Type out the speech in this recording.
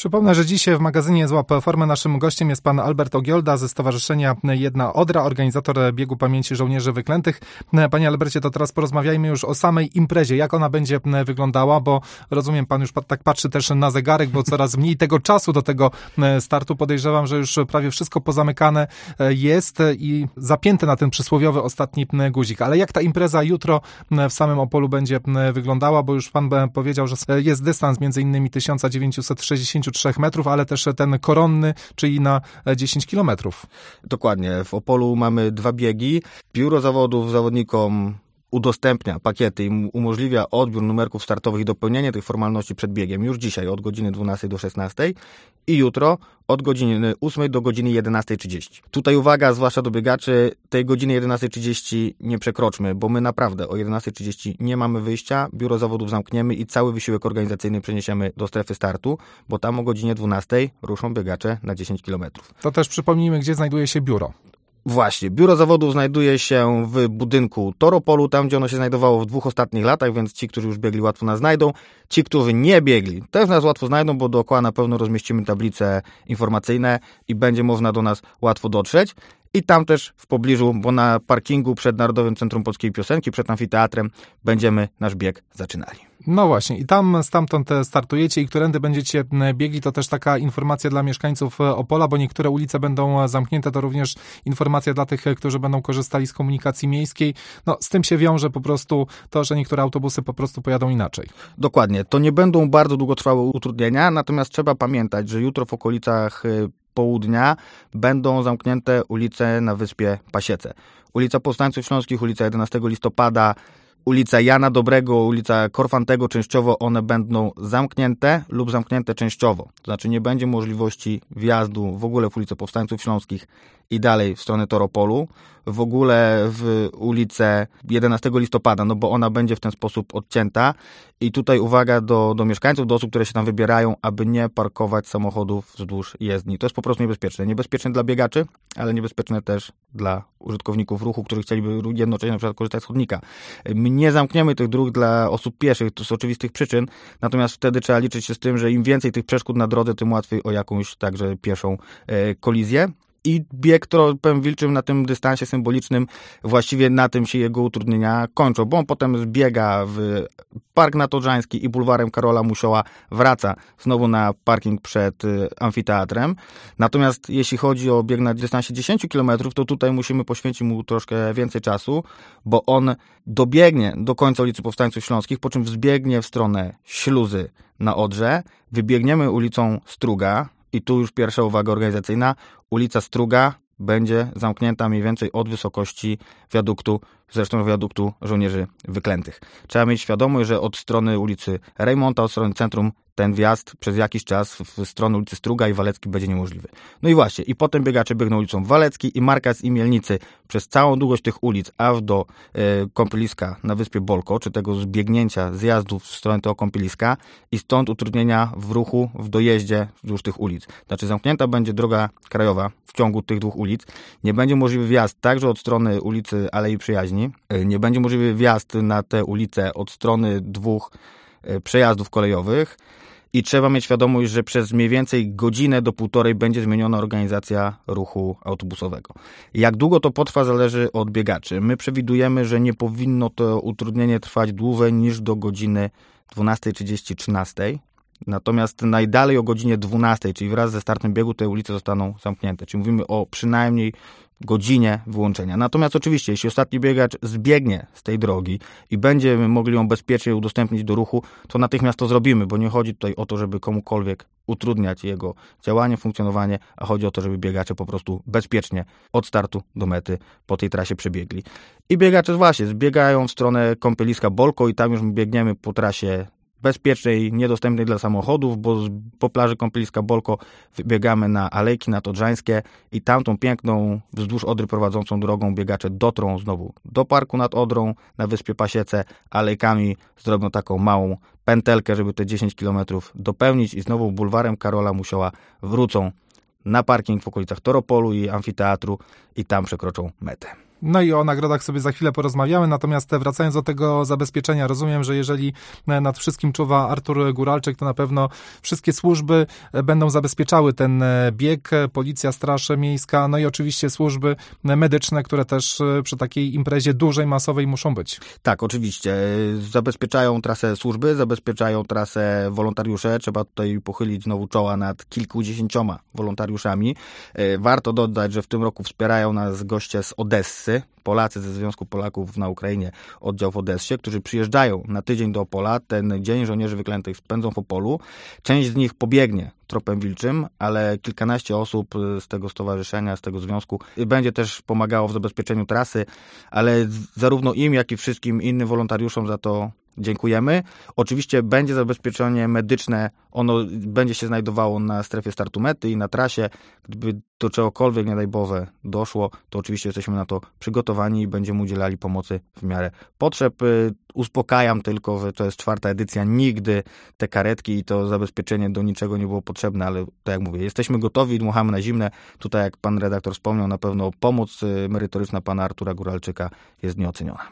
Przypomnę, że dzisiaj w magazynie Złap Formę naszym gościem jest pan Albert Ogiolda ze Stowarzyszenia Jedna Odra, organizator Biegu Pamięci Żołnierzy Wyklętych. Panie Albercie, to teraz porozmawiajmy już o samej imprezie, jak ona będzie wyglądała, bo rozumiem, pan już tak patrzy też na zegarek, bo coraz mniej tego czasu do tego startu. Podejrzewam, że już prawie wszystko pozamykane jest i zapięte na ten przysłowiowy ostatni guzik. Ale jak ta impreza jutro w samym Opolu będzie wyglądała, bo już pan powiedział, że jest dystans między innymi 1963 metrów, ale też ten koronny, czyli na 10 kilometrów. Dokładnie. W Opolu mamy 2 biegi. Biuro zawodów zawodnikom udostępnia pakiety i umożliwia odbiór numerków startowych i dopełnienie tych formalności przed biegiem już dzisiaj od godziny 12 do 16 i jutro od godziny 8 do godziny 11:30. Tutaj uwaga, zwłaszcza do biegaczy, tej godziny 11:30 nie przekroczmy, bo my naprawdę o 11:30 nie mamy wyjścia, biuro zawodów zamkniemy i cały wysiłek organizacyjny przeniesiemy do strefy startu, bo tam o godzinie 12 ruszą biegacze na 10 km. To też przypomnijmy, gdzie znajduje się biuro. Właśnie, biuro zawodów znajduje się w budynku Toropolu, tam gdzie ono się znajdowało w 2 ostatnich latach, więc ci, którzy już biegli, łatwo nas znajdą. Ci, którzy nie biegli, też nas łatwo znajdą, bo dookoła na pewno rozmieścimy tablice informacyjne i będzie można do nas łatwo dotrzeć. I tam też w pobliżu, bo na parkingu przed Narodowym Centrum Polskiej Piosenki, przed amfiteatrem, będziemy nasz bieg zaczynali. No właśnie, i tam stamtąd startujecie i którędy będziecie biegli, to też taka informacja dla mieszkańców Opola, bo niektóre ulice będą zamknięte, to również informacja dla tych, którzy będą korzystali z komunikacji miejskiej. No, z tym się wiąże po prostu to, że niektóre autobusy po prostu pojadą inaczej. Dokładnie, to nie będą bardzo długotrwałe utrudnienia, natomiast trzeba pamiętać, że jutro w okolicach południa będą zamknięte ulice na wyspie Pasiece. Ulica Powstańców Śląskich, ulica 11 listopada, ulica Jana Dobrego, ulica Korfantego częściowo one będą zamknięte lub zamknięte częściowo. To znaczy nie będzie możliwości wjazdu w ogóle w ulicę Powstańców Śląskich i dalej w stronę Toropolu, w ogóle w ulicę 11 listopada, no bo ona będzie w ten sposób odcięta i tutaj uwaga do mieszkańców, do osób, które się tam wybierają, aby nie parkować samochodów wzdłuż jezdni. To jest po prostu niebezpieczne. Niebezpieczne dla biegaczy, ale niebezpieczne też dla użytkowników ruchu, którzy chcieliby jednocześnie na przykład korzystać z chodnika. My nie zamkniemy tych dróg dla osób pieszych, to z oczywistych przyczyn, natomiast wtedy trzeba liczyć się z tym, że im więcej tych przeszkód na drodze, tym łatwiej o jakąś także pieszą kolizję. I bieg tropem wilczym na tym dystansie symbolicznym, właściwie na tym się jego utrudnienia kończą, bo on potem zbiega w Park Nadodrzański i bulwarem Karola Musioła, wraca znowu na parking przed amfiteatrem. Natomiast jeśli chodzi o bieg na dystansie 10 km, to tutaj musimy poświęcić mu troszkę więcej czasu, bo on dobiegnie do końca ulicy Powstańców Śląskich, po czym wzbiegnie w stronę Śluzy na Odrze, wybiegniemy ulicą Struga. I tu już pierwsza uwaga organizacyjna. Ulica Struga będzie zamknięta mniej więcej od wysokości wiaduktu Żołnierzy Wyklętych. Trzeba mieć świadomość, że od strony ulicy Rejmonta, od strony centrum, ten wjazd przez jakiś czas w stronę ulicy Struga i Walecki będzie niemożliwy. No i właśnie, i potem biegacze biegną ulicą Walecki i Markaz i Mielnicy przez całą długość tych ulic, aż do kąpieliska na wyspie Bolko, czy tego zbiegnięcia zjazdu w stronę tego kąpieliska i stąd utrudnienia w ruchu, w dojeździe wzdłuż tych ulic. Znaczy zamknięta będzie droga krajowa w ciągu tych 2 ulic. Nie będzie możliwy wjazd także od strony ulicy Alei Przyjaźni. Nie będzie możliwy wjazd na te ulice od strony 2 przejazdów kolejowych. I trzeba mieć świadomość, że przez mniej więcej godzinę do 1,5 będzie zmieniona organizacja ruchu autobusowego. Jak długo to potrwa, zależy od biegaczy. My przewidujemy, że nie powinno to utrudnienie trwać dłużej niż do godziny 12:30-13. Natomiast najdalej o godzinie 12, czyli wraz ze startem biegu, te ulice zostaną zamknięte. Czyli mówimy o przynajmniej godzinie wyłączenia. Natomiast oczywiście, jeśli ostatni biegacz zbiegnie z tej drogi i będziemy mogli ją bezpiecznie udostępnić do ruchu, to natychmiast to zrobimy, bo nie chodzi tutaj o to, żeby komukolwiek utrudniać jego działanie, funkcjonowanie, a chodzi o to, żeby biegacze po prostu bezpiecznie od startu do mety po tej trasie przebiegli. I biegacze właśnie zbiegają w stronę kąpieliska Bolko i tam już biegniemy po trasie bezpiecznej, niedostępnej dla samochodów, bo po plaży kąpieliska Bolko wybiegamy na Alejki Nadodrzańskie i tamtą piękną, wzdłuż Odry prowadzącą drogą biegacze dotrą znowu do parku nad Odrą na wyspie Pasiece, alejkami zrobią taką małą pętelkę, żeby te 10 km dopełnić i znowu bulwarem Karola Musioła wrócą na parking w okolicach Toropolu i amfiteatru i tam przekroczą metę. No i o nagrodach sobie za chwilę porozmawiamy, natomiast wracając do tego zabezpieczenia, rozumiem, że jeżeli nad wszystkim czuwa Artur Góralczyk, to na pewno wszystkie służby będą zabezpieczały ten bieg, policja, straż miejska, no i oczywiście służby medyczne, które też przy takiej imprezie dużej, masowej muszą być. Tak, oczywiście. Zabezpieczają trasę służby, zabezpieczają trasę wolontariusze. Trzeba tutaj pochylić znowu czoła nad kilkudziesięcioma wolontariuszami. Warto dodać, że w tym roku wspierają nas goście z Odessy, Polacy ze Związku Polaków na Ukrainie, oddział w Odessie, którzy przyjeżdżają na tydzień do Opola. Ten Dzień Żołnierzy Wyklętych spędzą w Opolu. Część z nich pobiegnie tropem wilczym, ale kilkanaście osób z tego stowarzyszenia, z tego związku będzie też pomagało w zabezpieczeniu trasy, ale zarówno im, jak i wszystkim innym wolontariuszom za to dziękujemy. Oczywiście będzie zabezpieczenie medyczne, ono będzie się znajdowało na strefie startu mety i na trasie. Gdyby do czegokolwiek, nie daj Boże, doszło, to oczywiście jesteśmy na to przygotowani i będziemy udzielali pomocy w miarę potrzeb. Uspokajam tylko, że to jest 4. edycja, nigdy te karetki i to zabezpieczenie do niczego nie było potrzebne, ale tak jak mówię, jesteśmy gotowi, dmuchamy na zimne. Tutaj, jak pan redaktor wspomniał, na pewno pomoc merytoryczna pana Artura Góralczyka jest nieoceniona.